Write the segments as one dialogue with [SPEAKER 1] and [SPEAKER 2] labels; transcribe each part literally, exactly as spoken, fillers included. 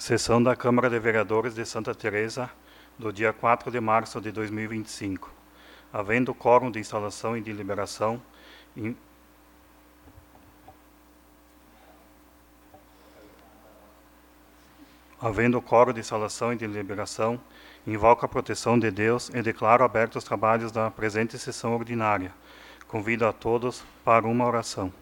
[SPEAKER 1] Sessão da Câmara de Vereadores de Santa Teresa, do dia quatro de março de dois mil e vinte e cinco. Havendo quórum de instalação e de liberação, in... Havendo quórum de instalação e de liberação, invoco a proteção de Deus e declaro abertos os trabalhos da presente sessão ordinária. Convido a todos para uma oração.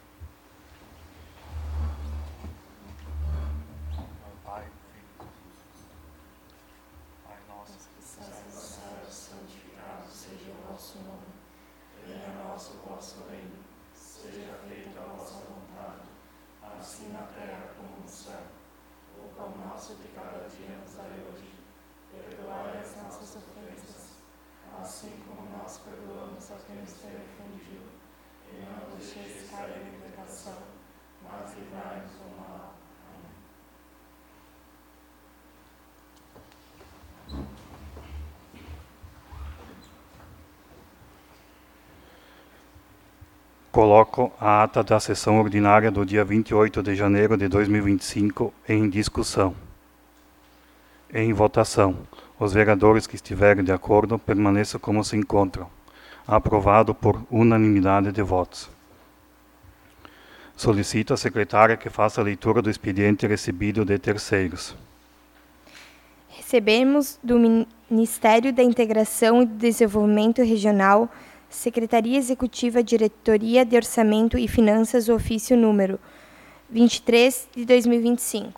[SPEAKER 1] Coloco a ata da sessão ordinária do dia vinte e oito de janeiro de dois mil e vinte e cinco em discussão. Em votação. Os vereadores que estiverem de acordo permaneçam como se encontram. Aprovado por unanimidade de votos. Solicito à secretária que faça a leitura do expediente recebido de terceiros.
[SPEAKER 2] Recebemos do Ministério da Integração e do Desenvolvimento Regional, Secretaria Executiva, Diretoria de Orçamento e Finanças, o ofício número vinte e três de dois mil e vinte e cinco.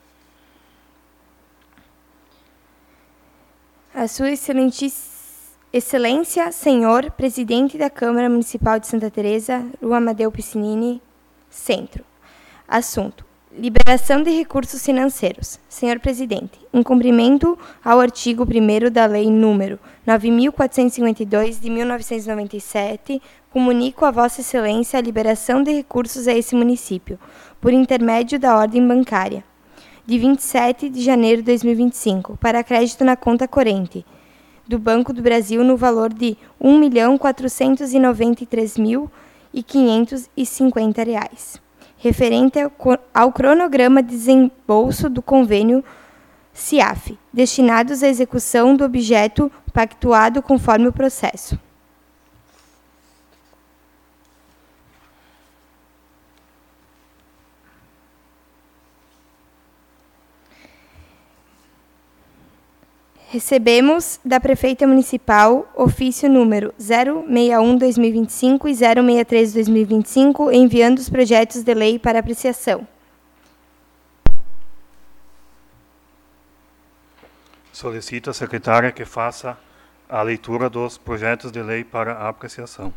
[SPEAKER 2] A Sua Excelência, Senhor Presidente da Câmara Municipal de Santa Teresa, Rua Amadeu Piscinini, Centro. Assunto: liberação de recursos financeiros. Senhor Presidente, em cumprimento ao artigo primeiro da Lei número nove mil quatrocentos e cinquenta e dois, de mil novecentos e noventa e sete, comunico a Vossa Excelência a liberação de recursos a esse município, por intermédio da ordem bancária, de vinte e sete de janeiro de dois mil e vinte e cinco, para crédito na conta corrente do Banco do Brasil no valor de um milhão quatrocentos e noventa e três mil quinhentos e cinquenta reais. Referente ao cronograma de desembolso do convênio C I A F, destinados à execução do objeto pactuado conforme o processo. Recebemos da Prefeita Municipal ofício número zero seis um barra dois mil e vinte e cinco e zero seis três barra dois mil e vinte e cinco, enviando os projetos de lei para apreciação.
[SPEAKER 1] Solicito à secretária que faça a leitura dos projetos de lei para apreciação.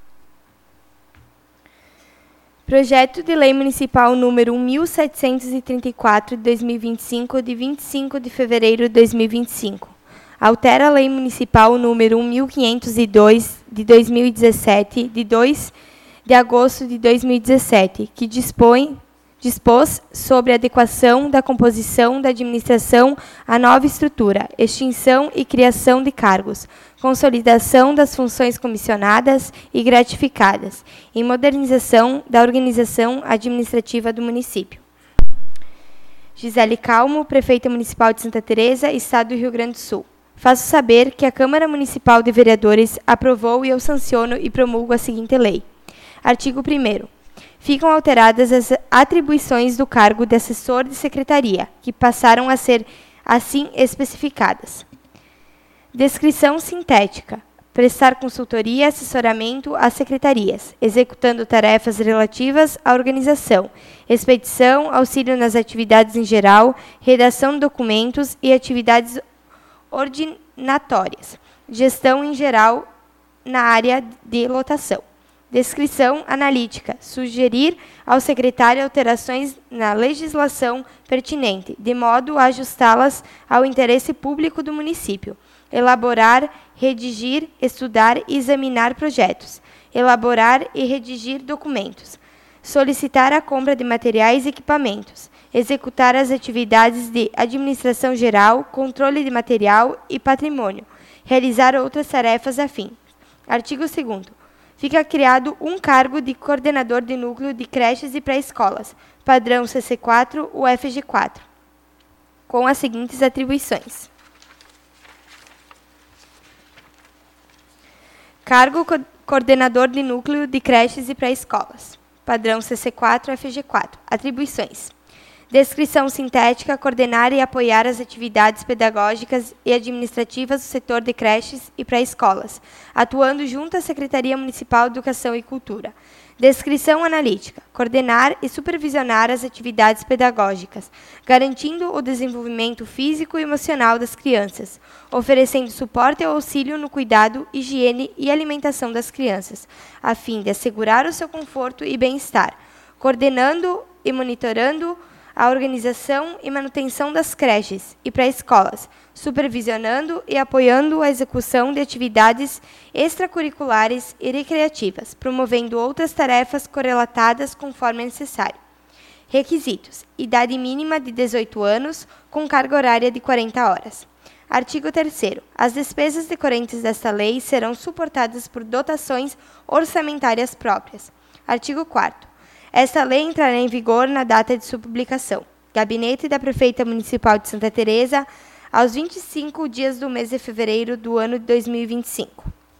[SPEAKER 2] Projeto de Lei Municipal número mil setecentos e trinta e quatro de dois mil e vinte e cinco, de vinte e cinco de fevereiro de dois mil e vinte e cinco. Altera a Lei Municipal número mil quinhentos e dois de dois mil e dezessete, de dois de agosto de dois mil e dezessete, que dispõe dispôs sobre a adequação da composição da administração à nova estrutura, extinção e criação de cargos, consolidação das funções comissionadas e gratificadas, e modernização da organização administrativa do município. Gisele Calmo, Prefeita Municipal de Santa Teresa, Estado do Rio Grande do Sul. Faço saber que a Câmara Municipal de Vereadores aprovou e eu sanciono e promulgo a seguinte lei. Artigo primeiro. Ficam alteradas as atribuições do cargo de assessor de secretaria, que passaram a ser assim especificadas. Descrição sintética. Prestar consultoria e assessoramento às secretarias, executando tarefas relativas à organização, expedição, auxílio nas atividades em geral, redação de documentos e atividades ordinatórias, gestão em geral na área de lotação. Descrição analítica. Sugerir ao secretário alterações na legislação pertinente, de modo a ajustá-las ao interesse público do município. Elaborar, redigir, estudar e examinar projetos. Elaborar e redigir documentos. Solicitar a compra de materiais e equipamentos. Executar as atividades de administração geral, controle de material e patrimônio. Realizar outras tarefas afins. Artigo segundo. Fica criado um cargo de coordenador de núcleo de creches e pré-escolas, padrão C C quatro, U F G quatro. com as seguintes atribuições. Cargo co- coordenador de núcleo de creches e pré-escolas. Padrão C C quatro F G quatro. Atribuições. Descrição sintética, coordenar e apoiar as atividades pedagógicas e administrativas do setor de creches e pré-escolas, atuando junto à Secretaria Municipal de Educação e Cultura. Descrição analítica, coordenar e supervisionar as atividades pedagógicas, garantindo o desenvolvimento físico e emocional das crianças, oferecendo suporte e auxílio no cuidado, higiene e alimentação das crianças, a fim de assegurar o seu conforto e bem-estar, coordenando e monitorando a organização e manutenção das creches e pré-escolas, supervisionando e apoiando a execução de atividades extracurriculares e recreativas, promovendo outras tarefas correlatadas conforme necessário. Requisitos: idade mínima de dezoito anos, com carga horária de quarenta horas. Artigo terceiro. As despesas decorrentes desta lei serão suportadas por dotações orçamentárias próprias. Artigo quarto. Esta lei entrará em vigor na data de sua publicação. Gabinete da Prefeita Municipal de Santa Teresa, aos vinte e cinco dias do mês de fevereiro do ano de dois mil e vinte e cinco.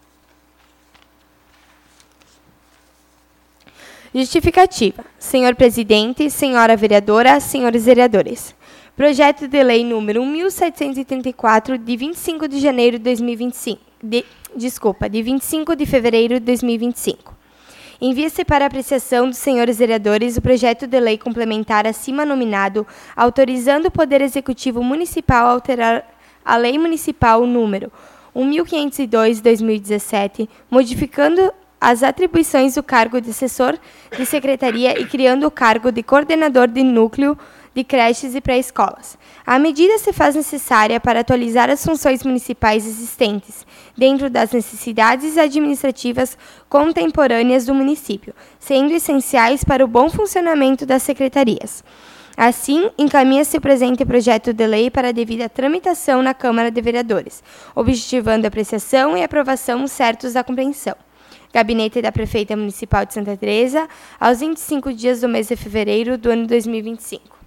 [SPEAKER 2] Justificativa. Senhor Presidente, Senhora Vereadora, Senhores Vereadores. Projeto de Lei número mil setecentos e trinta e quatro, de vinte e cinco de janeiro de dois mil e vinte e cinco. De, desculpa, de vinte e cinco de fevereiro de dois mil e vinte e cinco. Envia-se para apreciação dos senhores vereadores o projeto de lei complementar acima nominado, autorizando o Poder Executivo Municipal a alterar a Lei Municipal número mil quinhentos e dois de dois mil e dezessete, modificando as atribuições do cargo de assessor de secretaria e criando o cargo de coordenador de núcleo de creches e pré-escolas. A medida se faz necessária para atualizar as funções municipais existentes, dentro das necessidades administrativas contemporâneas do município, sendo essenciais para o bom funcionamento das secretarias. Assim, encaminha-se o presente projeto de lei para a devida tramitação na Câmara de Vereadores, objetivando a apreciação e aprovação certos da compreensão. Gabinete da Prefeita Municipal de Santa Teresa, aos vinte e cinco dias do mês de fevereiro do ano de dois mil e vinte e cinco.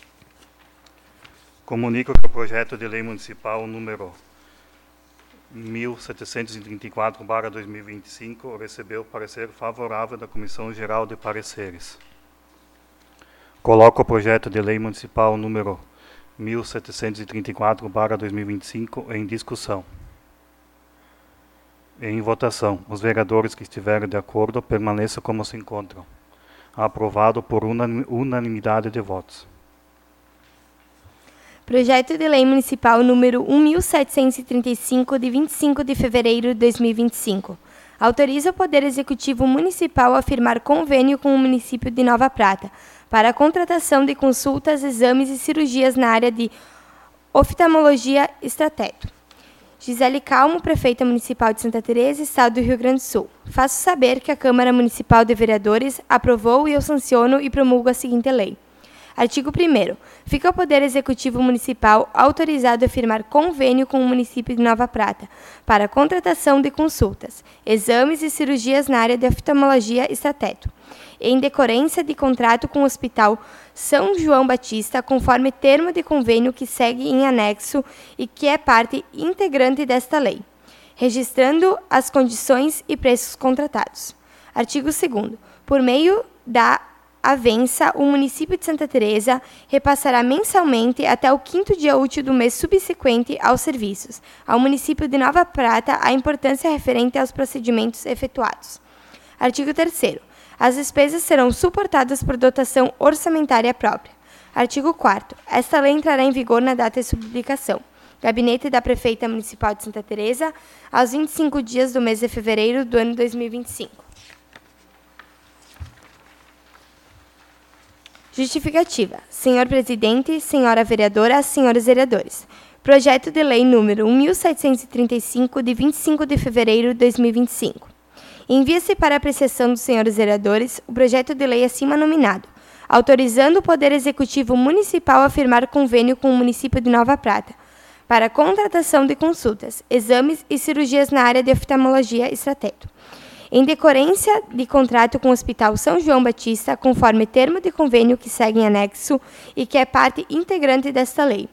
[SPEAKER 1] Comunico que o projeto de lei municipal número mil setecentos e trinta e quatro barra dois mil e vinte e cinco recebeu parecer favorável da Comissão Geral de Pareceres. Coloco o projeto de lei municipal número mil setecentos e trinta e quatro barra dois mil e vinte e cinco em discussão. Em votação, os vereadores que estiverem de acordo permaneçam como se encontram. Aprovado por unanimidade de votos.
[SPEAKER 2] Projeto de Lei Municipal número mil setecentos e trinta e cinco, de vinte e cinco de fevereiro de dois mil e vinte e cinco. Autoriza o Poder Executivo Municipal a firmar convênio com o município de Nova Prata para a contratação de consultas, exames e cirurgias na área de oftalmologia Estrateto. Gisele Calmo, Prefeita Municipal de Santa Teresa, Estado do Rio Grande do Sul. Faço saber que a Câmara Municipal de Vereadores aprovou e eu sanciono e promulgo a seguinte lei. Artigo primeiro. Fica o Poder Executivo Municipal autorizado a firmar convênio com o município de Nova Prata para a contratação de consultas, exames e cirurgias na área de oftalmologia Estrateto, em decorrência de contrato com o Hospital São João Batista, conforme termo de convênio que segue em anexo e que é parte integrante desta lei, registrando as condições e preços contratados. Artigo segundo. Por meio da avença, o município de Santa Teresa repassará mensalmente até o quinto dia útil do mês subsequente aos serviços, ao município de Nova Prata, a importância referente aos procedimentos efetuados. Artigo terceiro. As despesas serão suportadas por dotação orçamentária própria. Artigo quarto. Esta lei entrará em vigor na data de sua publicação. Gabinete da Prefeita Municipal de Santa Teresa, aos vinte e cinco dias do mês de fevereiro do ano de dois mil e vinte e cinco. Justificativa. Senhor Presidente, Senhora Vereadora, Senhores Vereadores. Projeto de Lei número mil setecentos e trinta e cinco, de vinte e cinco de fevereiro de dois mil e vinte e cinco. Envia-se para apreciação dos senhores vereadores o projeto de lei acima nominado, autorizando o Poder Executivo Municipal a firmar convênio com o município de Nova Prata para a contratação de consultas, exames e cirurgias na área de oftalmologia Estrateto, em decorrência de contrato com o Hospital São João Batista, conforme termo de convênio que segue em anexo e que é parte integrante desta lei,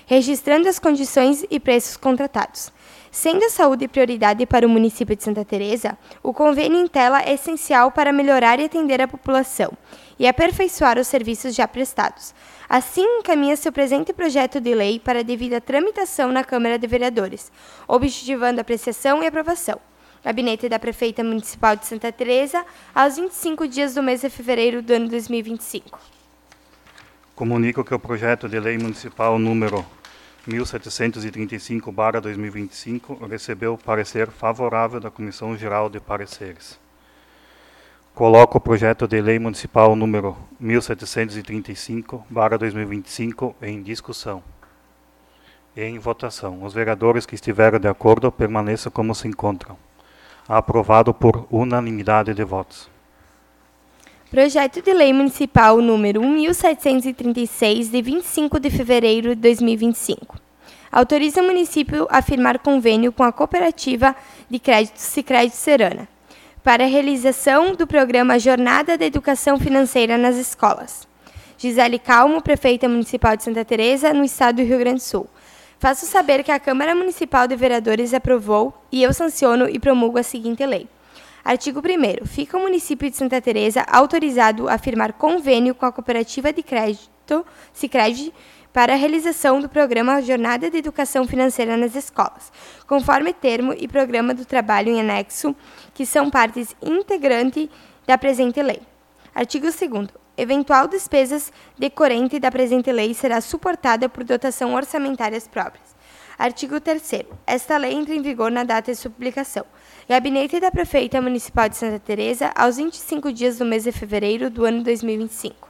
[SPEAKER 2] registrando as condições e preços contratados. Sendo a saúde prioridade para o município de Santa Teresa, o convênio em tela é essencial para melhorar e atender a população e aperfeiçoar os serviços já prestados. Assim, encaminha-se o presente projeto de lei para a devida tramitação na Câmara de Vereadores, objetivando apreciação e aprovação. Gabinete da Prefeita Municipal de Santa Teresa, aos vinte e cinco dias do mês de fevereiro do ano dois mil e vinte e cinco.
[SPEAKER 1] Comunico que o projeto de lei municipal número mil setecentos e trinta e cinco barra dois mil e vinte e cinco recebeu parecer favorável da Comissão Geral de Pareceres. Coloco o projeto de lei municipal número mil setecentos e trinta e cinco barra dois mil e vinte e cinco em discussão. Em votação. Os vereadores que estiverem de acordo permaneçam como se encontram. Aprovado por unanimidade de votos.
[SPEAKER 2] Projeto de Lei Municipal número mil setecentos e trinta e seis, de vinte e cinco de fevereiro de dois mil e vinte e cinco. Autoriza o município a firmar convênio com a Cooperativa de Crédito Sicredi Serrana para a realização do programa Jornada da Educação Financeira nas Escolas. Gisele Calmo, Prefeita Municipal de Santa Teresa, no Estado do Rio Grande do Sul. Faço saber que a Câmara Municipal de Vereadores aprovou e eu sanciono e promulgo a seguinte lei. Artigo primeiro. Fica o município de Santa Teresa autorizado a firmar convênio com a Cooperativa de Crédito Sicredi para a realização do programa Jornada de Educação Financeira nas Escolas, conforme termo e programa do trabalho em anexo, que são partes integrantes da presente lei. Artigo segundo. Eventual despesas decorrente da presente lei será suportada por dotação orçamentárias próprias. Artigo terceiro. Esta lei entra em vigor na data de sua publicação. Gabinete da Prefeita Municipal de Santa Teresa, aos vinte e cinco dias do mês de fevereiro do ano dois mil e vinte e cinco.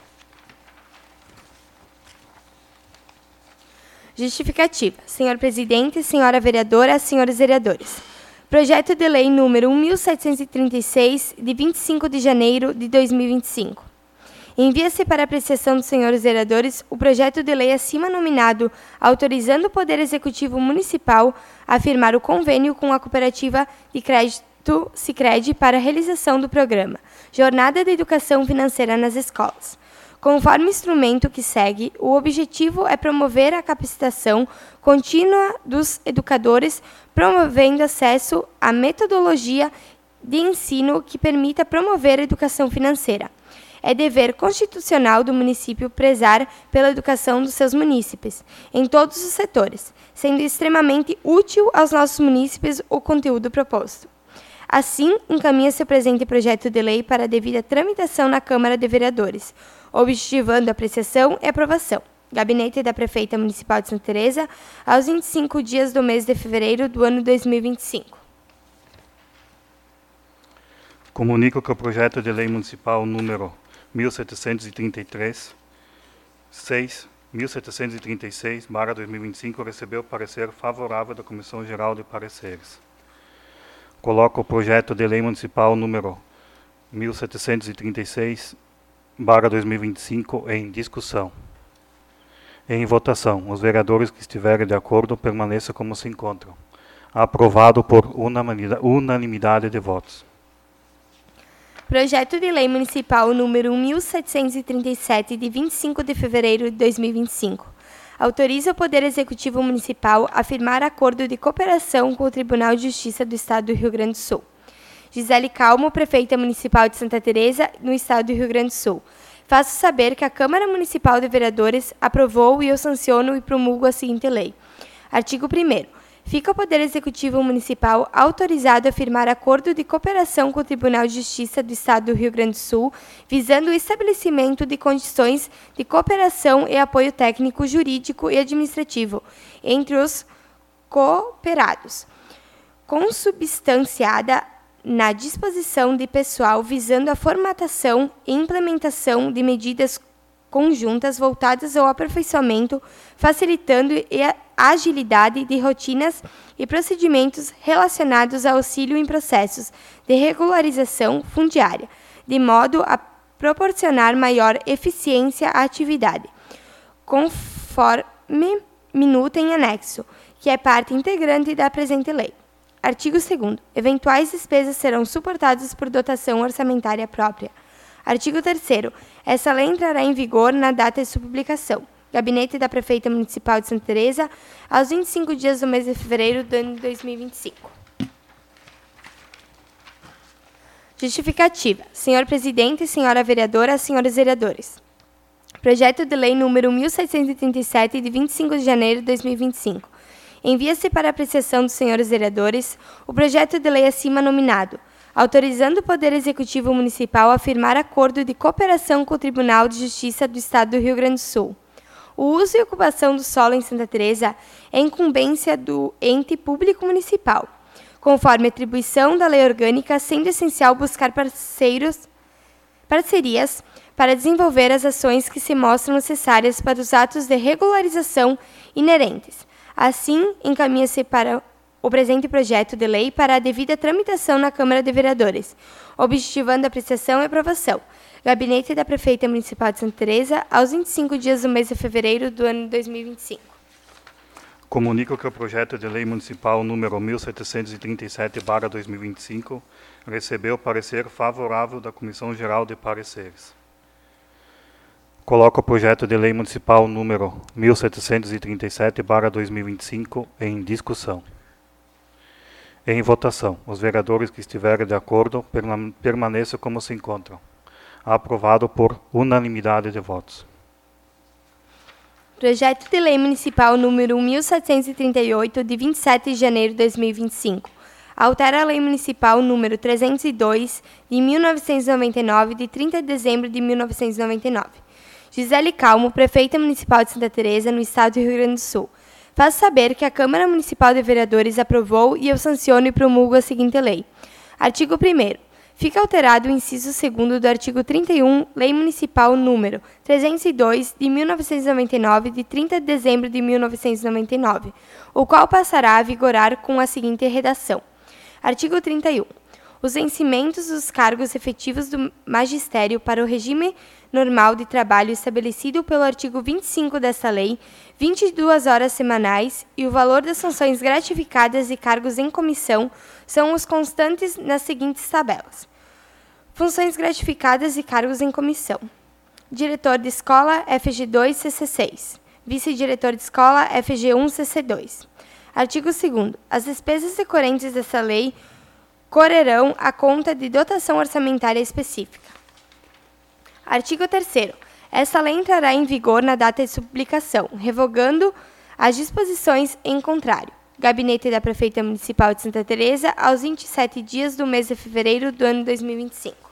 [SPEAKER 2] Justificativa. Senhor Presidente, Senhora Vereadora, Senhores Vereadores. Projeto de Lei número mil setecentos e trinta e seis, de vinte e cinco de janeiro de dois mil e vinte e cinco. Envia-se para apreciação dos senhores vereadores o projeto de lei acima nominado, autorizando o Poder Executivo Municipal a firmar o convênio com a Cooperativa de Crédito Sicredi para a realização do programa Jornada de Educação Financeira nas Escolas. Conforme instrumento que segue, o objetivo é promover a capacitação contínua dos educadores, promovendo acesso à metodologia de ensino que permita promover a educação financeira. É dever constitucional do município prezar pela educação dos seus munícipes, em todos os setores, sendo extremamente útil aos nossos munícipes o conteúdo proposto. Assim, encaminha-se o presente projeto de lei para a devida tramitação na Câmara de Vereadores, objetivando apreciação e aprovação. Gabinete da Prefeita Municipal de Santa Teresa, aos vinte e cinco dias do mês de fevereiro do ano dois mil e vinte e cinco.
[SPEAKER 1] Comunico que o projeto de lei municipal número mil setecentos e trinta e três, seis, mil setecentos e trinta e seis, barra dois mil e vinte e cinco, recebeu parecer favorável da Comissão Geral de Pareceres. Coloco o projeto de lei municipal número mil setecentos e trinta e seis, barra dois mil e vinte e cinco, em discussão. Em votação. Os vereadores que estiverem de acordo permaneçam como se encontram. Aprovado por unanimidade de votos.
[SPEAKER 2] Projeto de Lei Municipal número mil setecentos e trinta e sete, de vinte e cinco de fevereiro de dois mil e vinte e cinco. Autoriza o Poder Executivo Municipal a firmar acordo de cooperação com o Tribunal de Justiça do Estado do Rio Grande do Sul. Gisele Calmo, Prefeita Municipal de Santa Teresa, no Estado do Rio Grande do Sul. Faço saber que a Câmara Municipal de Vereadores aprovou e eu sanciono e promulgo a seguinte lei. Artigo primeiro. Fica o Poder Executivo Municipal autorizado a firmar acordo de cooperação com o Tribunal de Justiça do Estado do Rio Grande do Sul, visando o estabelecimento de condições de cooperação e apoio técnico, jurídico e administrativo entre os cooperados, consubstanciada na disposição de pessoal visando a formatação e implementação de medidas conjuntas voltadas ao aperfeiçoamento, facilitando a agilidade de rotinas e procedimentos relacionados ao auxílio em processos de regularização fundiária, de modo a proporcionar maior eficiência à atividade, conforme minuta em anexo, que é parte integrante da presente lei. Artigo segundo. Eventuais despesas serão suportadas por dotação orçamentária própria. Artigo terceiro. Essa lei entrará em vigor na data de sua publicação. Gabinete da Prefeita Municipal de Santa Teresa, aos vinte e cinco dias do mês de fevereiro do ano de dois mil e vinte e cinco. Justificativa. Senhor Presidente, Senhora Vereadora, Senhores Vereadores. Projeto de Lei número mil setecentos e trinta e sete, de vinte e cinco de janeiro de dois mil e vinte e cinco. Envia-se para apreciação dos senhores vereadores o projeto de lei acima nominado, autorizando o Poder Executivo Municipal a firmar acordo de cooperação com o Tribunal de Justiça do Estado do Rio Grande do Sul. O uso e ocupação do solo em Santa Teresa é incumbência do ente público municipal, conforme atribuição da lei orgânica, sendo essencial buscar parceiros, parcerias para desenvolver as ações que se mostram necessárias para os atos de regularização inerentes. Assim, encaminha-se para o presente projeto de lei para a devida tramitação na Câmara de Vereadores, objetivando a apreciação e aprovação. Gabinete da Prefeita Municipal de Santa Teresa, aos vinte e cinco dias do mês de fevereiro do ano de dois mil e vinte e cinco.
[SPEAKER 1] Comunico que o projeto de lei municipal número mil setecentos e trinta e sete barra dois mil e vinte e cinco recebeu parecer favorável da Comissão Geral de Pareceres. Coloco o projeto de lei municipal número mil setecentos e trinta e sete barra dois mil e vinte e cinco em discussão. Em votação, os vereadores que estiverem de acordo permaneçam como se encontram. Aprovado por unanimidade de votos.
[SPEAKER 2] Projeto de Lei Municipal número mil setecentos e trinta e oito, de vinte e sete de janeiro de dois mil e vinte e cinco. Altera a Lei Municipal número trezentos e dois, de mil novecentos e noventa e nove, de trinta de dezembro de mil novecentos e noventa e nove. Gisele Calmo, Prefeita Municipal de Santa Teresa, no Estado do Rio Grande do Sul. Faço saber que a Câmara Municipal de Vereadores aprovou e eu sanciono e promulgo a seguinte lei. Artigo primeiro. Fica alterado o inciso segundo do artigo trinta e um, Lei Municipal número trezentos e dois, de mil novecentos e noventa e nove, de trinta de dezembro de mil novecentos e noventa e nove, o qual passará a vigorar com a seguinte redação. Artigo trinta e um. Os vencimentos dos cargos efetivos do magistério para o regime normal de trabalho estabelecido pelo artigo vinte e cinco desta lei, vinte e duas horas semanais, e o valor das funções gratificadas e cargos em comissão são os constantes nas seguintes tabelas. Funções gratificadas e cargos em comissão. Diretor de escola, F G dois, C C seis. Vice-diretor de escola, F G um, C C dois. Artigo segundo. As despesas decorrentes dessa lei correrão à conta de dotação orçamentária específica. Artigo terceiro. Essa lei entrará em vigor na data de sua publicação, revogando as disposições em contrário. Gabinete da Prefeita Municipal de Santa Teresa, aos vinte e sete dias do mês de fevereiro do ano dois mil e vinte e cinco.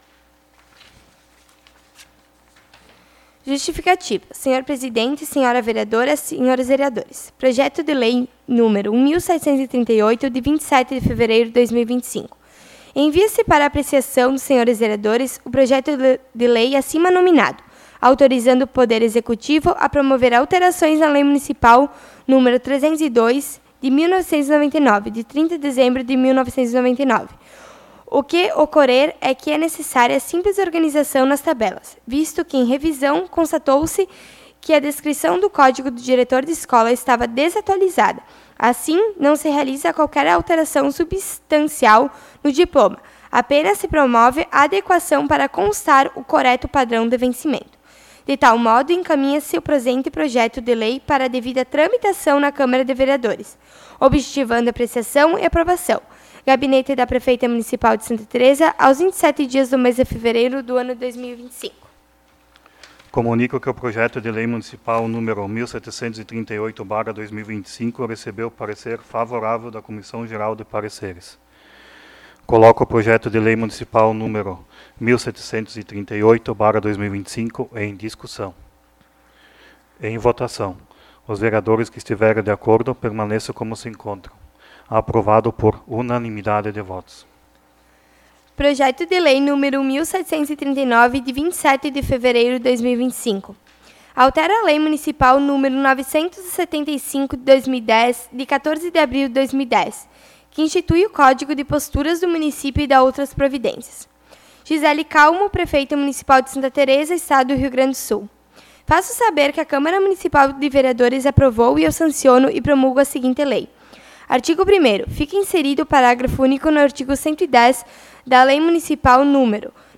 [SPEAKER 2] Justificativa. Senhor Presidente, Senhora Vereadora, Senhores Vereadores. Projeto de Lei número mil setecentos e trinta e oito, de vinte e sete de fevereiro de dois mil e vinte e cinco. Envia-se para apreciação dos senhores vereadores o projeto de lei acima nominado, autorizando o Poder Executivo a promover alterações na Lei Municipal número trezentos e dois, de mil novecentos e noventa e nove, de trinta de dezembro de mil novecentos e noventa e nove. O que ocorrer é que é necessária simples organização nas tabelas, visto que, em revisão, constatou-se que a descrição do código do diretor de escola estava desatualizada. Assim, não se realiza qualquer alteração substancial no diploma, apenas se promove a adequação para constar o correto padrão de vencimento. De tal modo, encaminha-se o presente projeto de lei para a devida tramitação na Câmara de Vereadores, objetivando apreciação e aprovação. Gabinete da Prefeita Municipal de Santa Teresa, aos vinte e sete dias do mês de fevereiro do ano dois mil e vinte e cinco.
[SPEAKER 1] Comunico que o projeto de lei municipal número mil setecentos e trinta e oito barra dois mil e vinte e cinco recebeu parecer favorável da Comissão Geral de Pareceres. Coloco o projeto de lei municipal número mil setecentos e trinta e oito barra dois mil e vinte e cinco em discussão. Em votação, os vereadores que estiverem de acordo permaneçam como se encontram. Aprovado por unanimidade de votos.
[SPEAKER 2] Projeto de Lei número mil setecentos e trinta e nove, de vinte e sete de fevereiro de dois mil e vinte e cinco. Altera a Lei Municipal número novecentos e setenta e cinco de dois mil e dez, de quatorze de abril de dois mil e dez, que institui o Código de Posturas do município e dá outras providências. Gisele Calmo, Prefeita Municipal de Santa Teresa, Estado do Rio Grande do Sul. Faço saber que a Câmara Municipal de Vereadores aprovou e eu sanciono e promulgo a seguinte lei. Artigo primeiro. Fica inserido o parágrafo único no artigo cento e dez da Lei Municipal número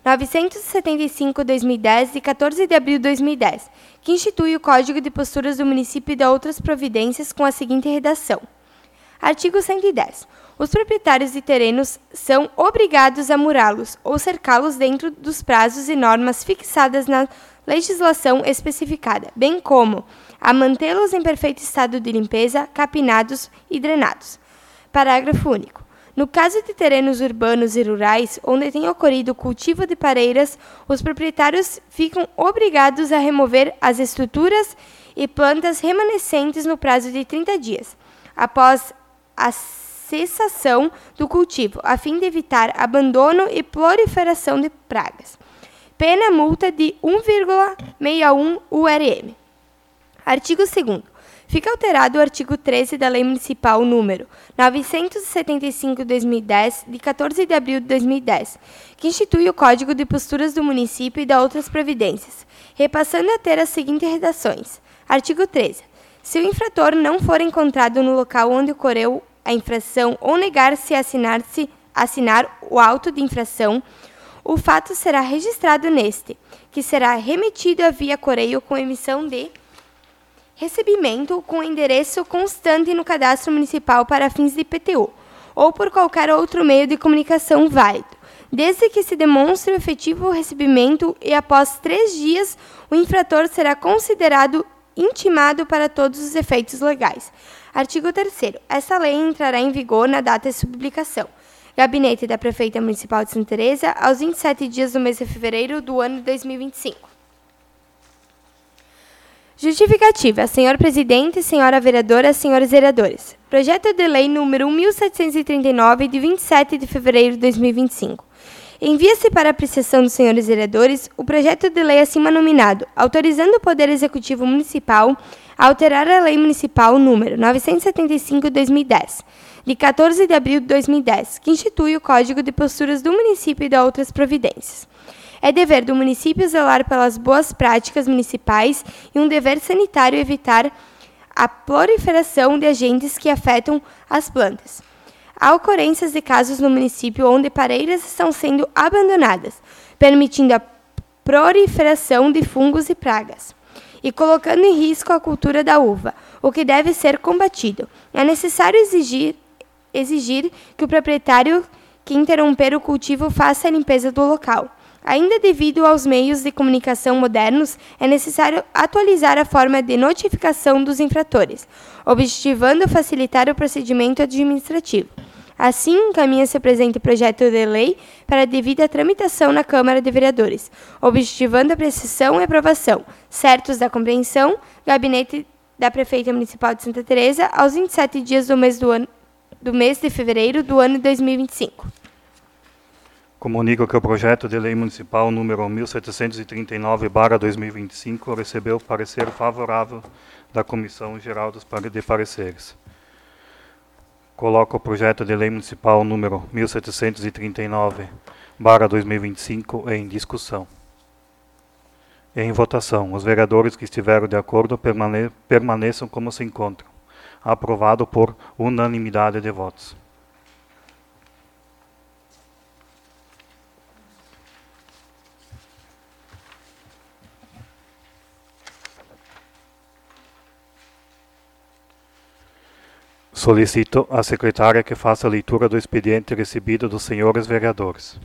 [SPEAKER 2] novecentos e setenta e cinco barra dois mil e dez, de quatorze de abril de dois mil e dez, que institui o Código de Posturas do Município e dá outras providências com a seguinte redação. Artigo cento e dez. Os proprietários de terrenos são obrigados a murá-los ou cercá-los dentro dos prazos e normas fixadas na legislação especificada, bem como a mantê-los em perfeito estado de limpeza, capinados e drenados. Parágrafo único. No caso de terrenos urbanos e rurais, onde tenha ocorrido o cultivo de pareiras, os proprietários ficam obrigados a remover as estruturas e plantas remanescentes no prazo de trinta dias, após a cessação do cultivo, a fim de evitar abandono e proliferação de pragas. Pena multa de um vírgula sessenta e um U R M. Artigo segundo. Fica alterado o artigo treze da Lei Municipal número novecentos e setenta e cinco barra dois mil e dez, de quatorze de abril de dois mil e dez, que institui o Código de Posturas do Município e dá outras providências, repassando a ter as seguintes redações. Artigo treze. Se o infrator não for encontrado no local onde ocorreu a infração ou negar-se a assinar-se, assinar o auto de infração, o fato será registrado neste, que será remetido à via correio com emissão de recebimento com endereço constante no cadastro municipal para fins de I P T U, ou por qualquer outro meio de comunicação válido, desde que se demonstre o efetivo recebimento e após três dias o infrator será considerado intimado para todos os efeitos legais. Artigo terceiro. Essa lei entrará em vigor na data de sua publicação. Gabinete da Prefeita Municipal de Santa Teresa, aos vinte e sete dias do mês de fevereiro do ano de dois mil e vinte e cinco. Justificativa. Senhor Presidente, Senhora Vereadora, Senhores Vereadores. Projeto de Lei número mil setecentos e trinta e nove, de vinte e sete de fevereiro de dois mil e vinte e cinco. Envia-se para apreciação dos senhores vereadores o projeto de lei acima nominado, autorizando o Poder Executivo Municipal a alterar a Lei Municipal número novecentos e setenta e cinco barra dois mil e dez, de quatorze de abril de dois mil e dez, que institui o Código de Posturas do Município e dá outras providências. É dever do município zelar pelas boas práticas municipais e um dever sanitário evitar a proliferação de agentes que afetam as plantas. Há ocorrências de casos no município onde pareiras estão sendo abandonadas, permitindo a proliferação de fungos e pragas, e colocando em risco a cultura da uva, o que deve ser combatido. É necessário exigir, exigir que o proprietário que interromper o cultivo faça a limpeza do local. Ainda devido aos meios de comunicação modernos, é necessário atualizar a forma de notificação dos infratores, objetivando facilitar o procedimento administrativo. Assim, encaminha-se o presente projeto de lei para a devida tramitação na Câmara de Vereadores, objetivando a apreciação e aprovação, certos da compreensão, Gabinete da Prefeita Municipal de Santa Teresa, aos vinte e sete dias do mês, do ano, do mês de fevereiro do ano de dois mil e vinte e cinco.
[SPEAKER 1] Comunico que o projeto de lei municipal número mil setecentos e trinta e nove barra dois mil e vinte e cinco recebeu parecer favorável da Comissão Geral dos de Pareceres. Coloco o projeto de lei municipal número mil setecentos e trinta e nove barra dois mil e vinte e cinco em discussão. Em votação, os vereadores que estiveram de acordo permane permaneçam como se encontram. Aprovado por unanimidade de votos. Solicito à secretária que faça a leitura do expediente recebido dos senhores vereadores.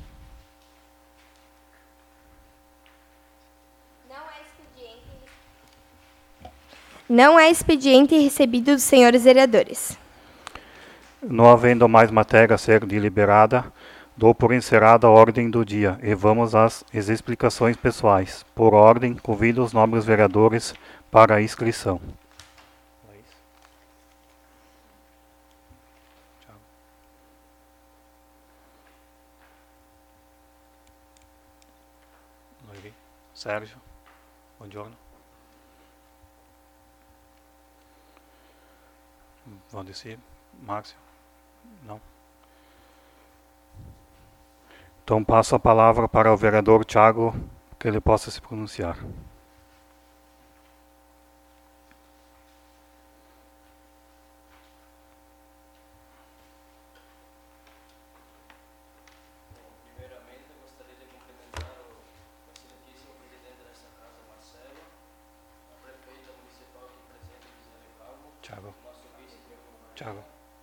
[SPEAKER 2] Não é expediente, Não é expediente recebido dos senhores vereadores.
[SPEAKER 1] Não havendo mais matéria a ser deliberada, dou por encerrada a ordem do dia e vamos às explicações pessoais. Por ordem, convido os nobres vereadores para a inscrição. Sérgio, buongiorno. Valdecir, Márcio, não. Então passo a palavra para o vereador Thiago, que ele possa se pronunciar.
[SPEAKER 3] Primeiramente, eu gostaria de cumprimentar
[SPEAKER 1] Thiago. Thiago.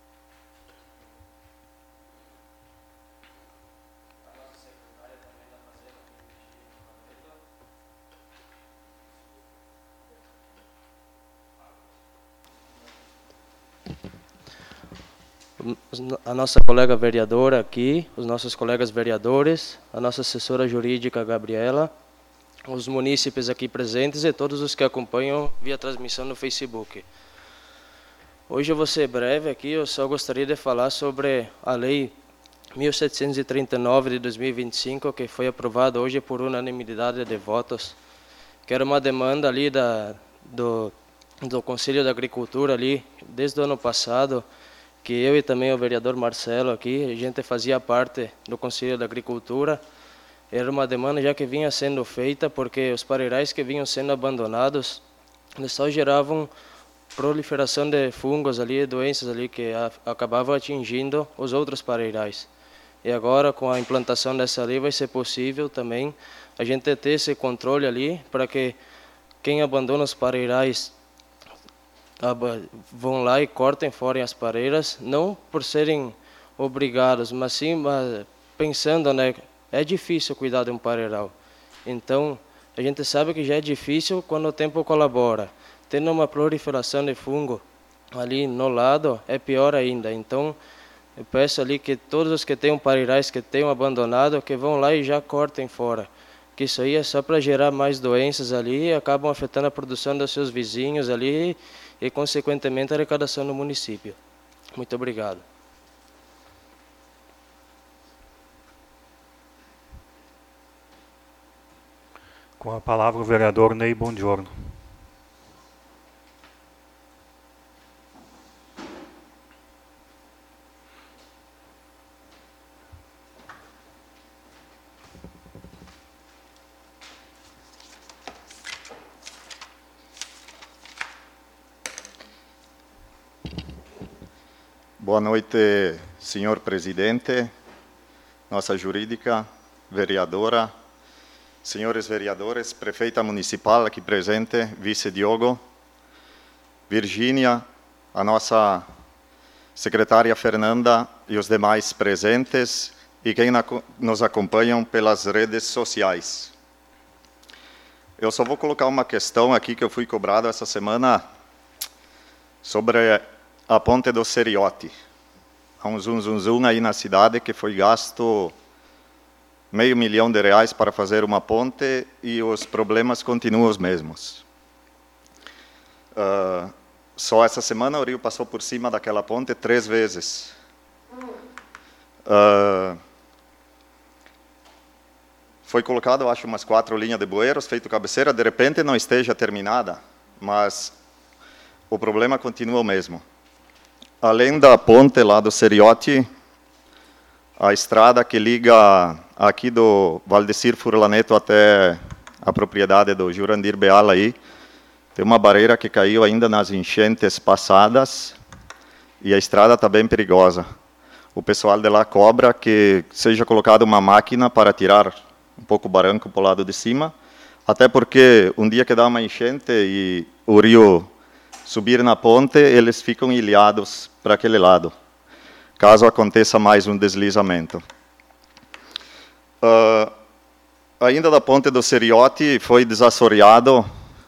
[SPEAKER 3] A nossa colega vereadora aqui, os nossos colegas vereadores, a nossa assessora jurídica, Gabriela, os munícipes aqui presentes e todos os que acompanham via transmissão no Facebook. Hoje eu vou ser breve aqui, eu só gostaria de falar sobre a Lei mil setecentos e trinta e nove de dois mil e vinte e cinco, que foi aprovada hoje por unanimidade de votos, que era uma demanda ali da, do, do Conselho da Agricultura ali, desde o ano passado, que eu e também o vereador Marcelo aqui, a gente fazia parte do Conselho da Agricultura. Era uma demanda já que vinha sendo feita, porque os pareirais que vinham sendo abandonados, eles só geravam proliferação de fungos ali, doenças ali que a, acabavam atingindo os outros pareirais. E agora, com a implantação dessa lei, vai ser possível também a gente ter esse controle ali, para que quem abandona os pareirais vão lá e cortem fora as pareiras, não por serem obrigados, mas sim mas pensando, né, é difícil cuidar de um pareiral. Então, a gente sabe que já é difícil quando o tempo colabora. Tendo uma proliferação de fungo ali no lado, é pior ainda. Então, eu peço ali que todos os que tenham pareirais que tenham abandonado, que vão lá e já cortem fora. Que isso aí é só para gerar mais doenças ali e acabam afetando a produção dos seus vizinhos ali e, consequentemente, a arrecadação no município. Muito obrigado.
[SPEAKER 1] Com a palavra o vereador Ney Bongiorno.
[SPEAKER 4] Boa noite, senhor presidente, nossa jurídica, vereadora, senhores vereadores, prefeita municipal aqui presente, vice Diogo, Virgínia, a nossa secretária Fernanda e os demais presentes e quem nos acompanham pelas redes sociais. Eu só vou colocar uma questão aqui que eu fui cobrado essa semana sobre a ponte do Seriote. Há um zum, zum, zum aí na cidade que foi gasto meio milhão de reais para fazer uma ponte e os problemas continuam os mesmos. Uh, só essa semana o rio passou por cima daquela ponte três vezes. Uh, foi colocado, eu acho, umas quatro linhas de bueiros, feito cabeceira, de repente não esteja terminada, mas o problema continua o mesmo. Além da ponte lá do Seriote, a estrada que liga aqui do Valdecir Furlaneto até a propriedade do Jurandir Beala aí, tem uma barreira que caiu ainda nas enchentes passadas e a estrada está bem perigosa. O pessoal de lá cobra que seja colocada uma máquina para tirar um pouco o barranco para o lado de cima, até porque um dia que dá uma enchente e o rio subir na ponte, eles ficam ilhados para aquele lado, caso aconteça mais um deslizamento. Uh, ainda da ponte do Seriote, foi desassoreado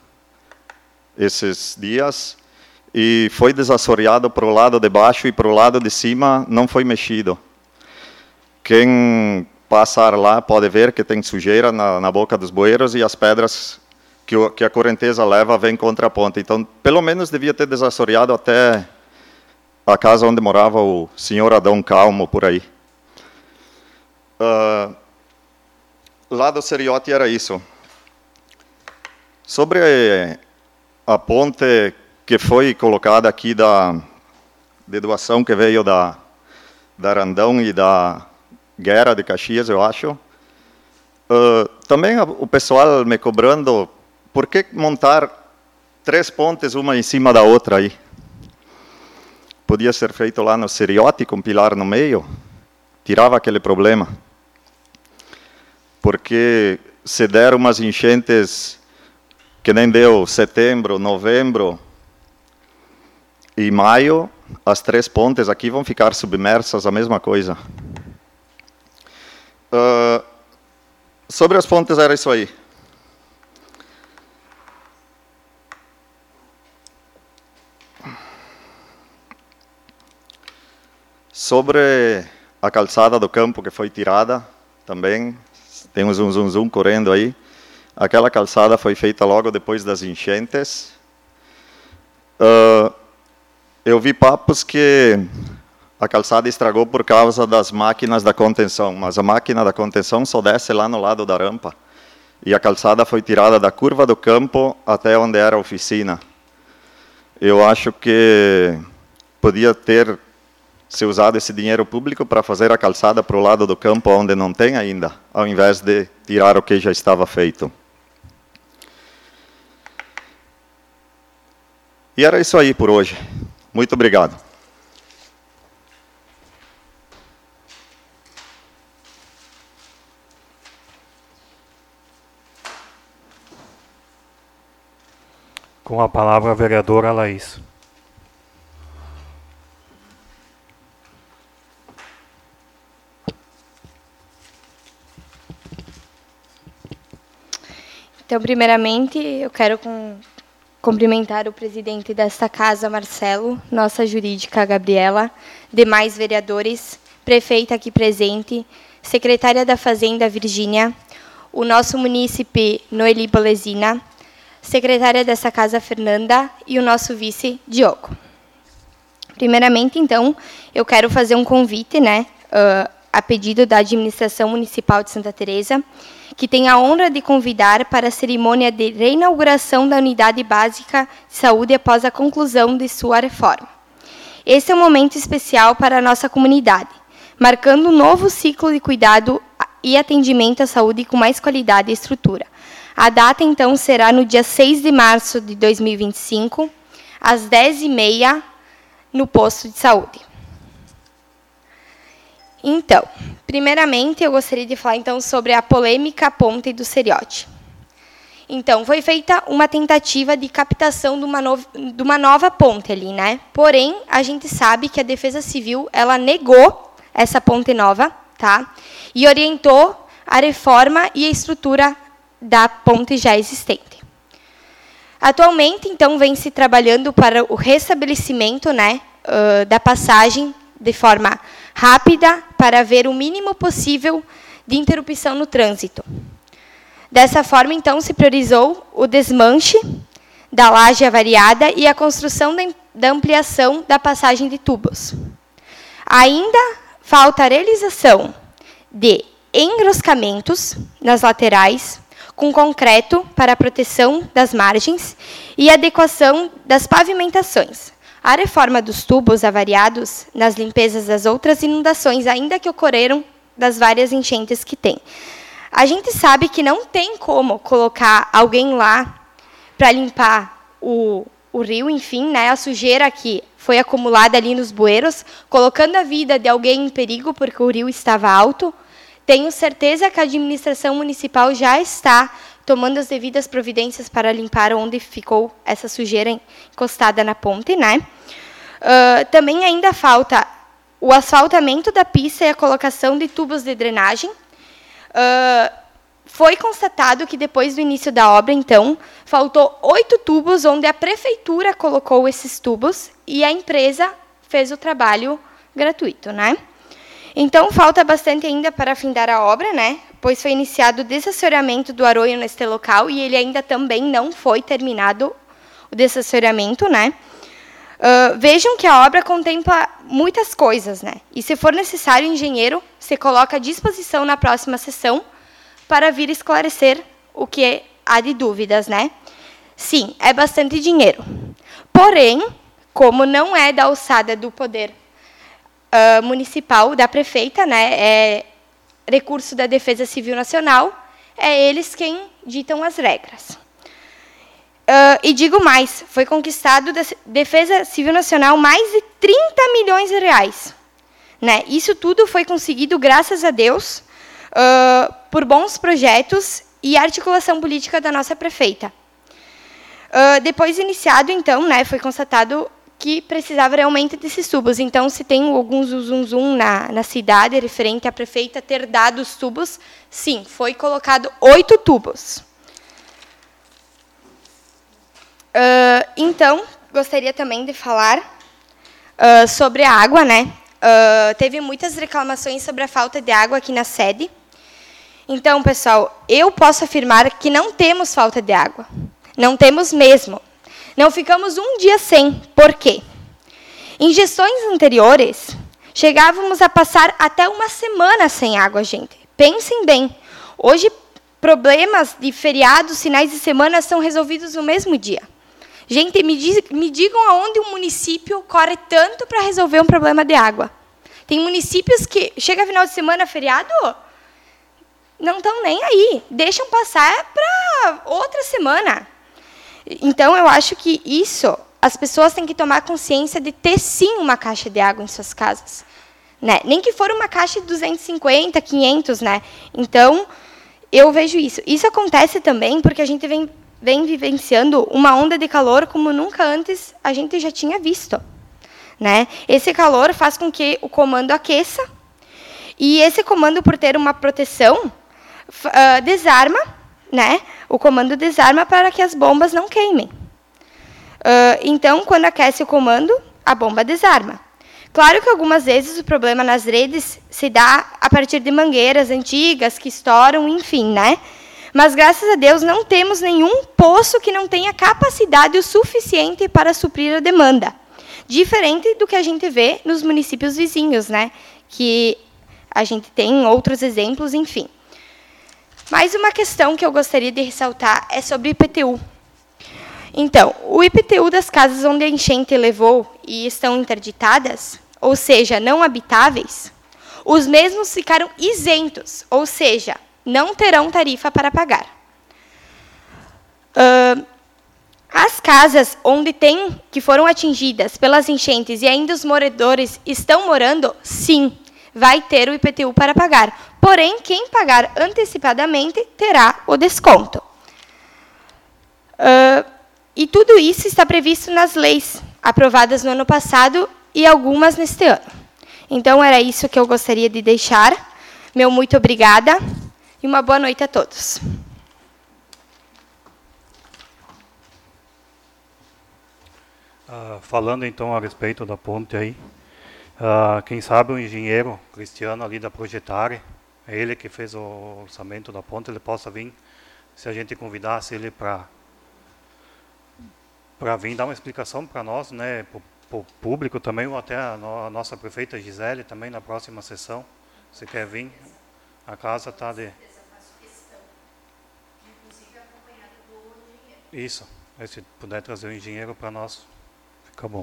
[SPEAKER 4] esses dias, e foi desassoreado para o lado de baixo e para o lado de cima não foi mexido. Quem passar lá pode ver que tem sujeira na, na boca dos bueiros e as pedras que, o, que a correnteza leva vem contra a ponte. Então, pelo menos devia ter desassoreado até a casa onde morava o senhor Adão Calmo, por aí. Uh, lá do Seriote era isso. Sobre a ponte que foi colocada aqui da de doação que veio da, da Arandão e da Guerra de Caxias, eu acho, uh, também a, o pessoal me cobrando por que montar três pontes uma em cima da outra aí. Podia ser feito lá no Seriote, com pilar no meio, tirava aquele problema. Porque se der umas enchentes que nem deu setembro, novembro, em maio, as três pontes aqui vão ficar submersas, a mesma coisa. Uh, sobre as pontes era isso aí. Sobre a calçada do campo que foi tirada, também, tem um zoom, zoom, zoom correndo aí. Aquela calçada foi feita logo depois das enchentes. Uh, eu vi papos que a calçada estragou por causa das máquinas da contenção, mas a máquina da contenção só desce lá no lado da rampa. E a calçada foi tirada da curva do campo até onde era a oficina. Eu acho que podia ter se usado esse dinheiro público para fazer a calçada para o lado do campo onde não tem ainda, ao invés de tirar o que já estava feito. E era isso aí por hoje. Muito obrigado.
[SPEAKER 1] Com a palavra a vereadora Laís.
[SPEAKER 2] Então, primeiramente, eu quero com, cumprimentar o presidente desta casa, Marcelo, nossa jurídica, Gabriela, demais vereadores, prefeita aqui presente, secretária da Fazenda, Virgínia, o nosso munícipe, Noeli Bolesina, secretária dessa casa, Fernanda, e o nosso vice, Diogo. Primeiramente, então, eu quero fazer um convite, né, uh, a pedido da Administração Municipal de Santa Teresa, que tem a honra de convidar para a cerimônia de reinauguração da Unidade Básica de Saúde após a conclusão de sua reforma. Esse é um momento especial para a nossa comunidade, marcando um novo ciclo de cuidado e atendimento à saúde com mais qualidade e estrutura. A data, então, será no dia seis de março de dois mil e vinte e cinco, às dez e meia, no posto de saúde. Então, primeiramente, eu gostaria de falar então sobre a polêmica ponte do Seriote. Então, foi feita uma tentativa de captação de uma, no... de uma nova ponte ali, né? Porém, a gente sabe que a Defesa Civil, ela negou essa ponte nova, tá? E orientou a reforma e a estrutura da ponte já existente. Atualmente, então, vem se trabalhando para o restabelecimento, né, uh, da passagem de forma rápida para haver o mínimo possível de interrupção no trânsito. Dessa forma, então, se priorizou o desmanche da laje avariada e a construção da ampliação da passagem de tubos. Ainda falta a realização de enroscamentos nas laterais, com concreto para a proteção das margens e adequação das pavimentações. A reforma dos tubos avariados nas limpezas das outras inundações, ainda que ocorreram das várias enchentes que tem. A gente sabe que não tem como colocar alguém lá para limpar o, o rio, enfim, né, a sujeira que foi acumulada ali nos bueiros, colocando a vida de alguém em perigo porque o rio estava alto. Tenho certeza que a administração municipal já está tomando as devidas providências para limpar onde ficou essa sujeira encostada na ponte, né? Uh, também ainda falta o asfaltamento da pista e a colocação de tubos de drenagem. Uh, foi constatado que depois do início da obra, então, faltou oito tubos onde a prefeitura colocou esses tubos e a empresa fez o trabalho gratuito, né? Então, falta bastante ainda para afindar a obra, né? Pois foi iniciado o desassoreamento do arroio neste local e ele ainda também não foi terminado o desassoreamento, né? Uh, vejam que a obra contempla muitas coisas, né? E se for necessário, o engenheiro se coloca à disposição na próxima sessão para vir esclarecer o que há de dúvidas, né? Sim, é bastante dinheiro. Porém, como não é da alçada do poder uh, municipal, da prefeita, né? É recurso da Defesa Civil Nacional, é eles quem ditam as regras. Uh, e digo mais, foi conquistado da Defesa Civil Nacional mais de trinta milhões de reais. Né? Isso tudo foi conseguido, graças a Deus, uh, por bons projetos e articulação política da nossa prefeita. Uh, depois iniciado, então, né, foi constatado que precisava realmente desses tubos. Então, se tem algum zum zum na, na cidade referente à prefeita ter dado os tubos, sim, foi colocado oito tubos. Uh, então, gostaria também de falar uh, sobre a água, né? Uh, teve muitas reclamações sobre a falta de água aqui na sede. Então, pessoal, eu posso afirmar que não temos falta de água. Não temos mesmo. Não ficamos um dia sem. Por quê? Em gestões anteriores, chegávamos a passar até uma semana sem água, gente. Pensem bem. Hoje, problemas de feriados, finais de semana são resolvidos no mesmo dia. Gente, me, diz, me digam aonde um município corre tanto para resolver um problema de água. Tem municípios que chega final de semana, feriado, não estão nem aí. Deixam passar para outra semana. Então, eu acho que isso, as pessoas têm que tomar consciência de ter, sim, uma caixa de água em suas casas. Né? Nem que for uma caixa de duzentos e cinquenta, quinhentos, né? Então, eu vejo isso. Isso acontece também porque a gente vem, vem vivenciando uma onda de calor como nunca antes a gente já tinha visto. Né? Esse calor faz com que o comando aqueça, e esse comando, por ter uma proteção, uh, desarma, né? O comando desarma para que as bombas não queimem. Uh, então, quando aquece o comando, a bomba desarma. Claro que algumas vezes o problema nas redes se dá a partir de mangueiras antigas que estouram, enfim, né? Mas, graças a Deus, não temos nenhum poço que não tenha capacidade o suficiente para suprir a demanda. Diferente do que a gente vê nos municípios vizinhos, né? Que a gente tem outros exemplos, enfim. Mais uma questão que eu gostaria de ressaltar é sobre o I P T U. Então, o I P T U das casas onde a enchente levou e estão interditadas, ou seja, não habitáveis, os mesmos ficaram isentos, ou seja, não terão tarifa para pagar. Uh, as casas onde tem, que foram atingidas pelas enchentes e ainda os moradores estão morando, sim, vai ter o I P T U para pagar. Porém, quem pagar antecipadamente terá o desconto. Uh, e tudo isso está previsto nas leis aprovadas no ano passado e algumas neste ano. Então, era isso que eu gostaria de deixar. Meu muito obrigada e uma boa noite a todos.
[SPEAKER 1] Uh, falando, então, a respeito da ponte aí, uh, quem sabe o engenheiro Cristiano ali da Projetare, é ele que fez o orçamento da ponte, ele possa vir, se a gente convidasse ele para para vir dar uma explicação para nós, né, para o público também, ou até a, no, a nossa prefeita Gisele também na próxima sessão, se quer vir, a casa está de... Isso, se puder trazer o engenheiro para nós, fica bom.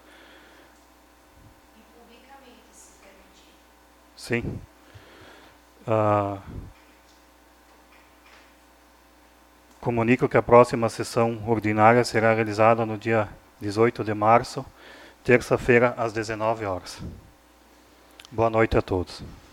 [SPEAKER 1] Sim. Ah, comunico que a próxima sessão ordinária será realizada no dia dezoito de março, terça-feira, às dezenove horas. Boa noite a todos.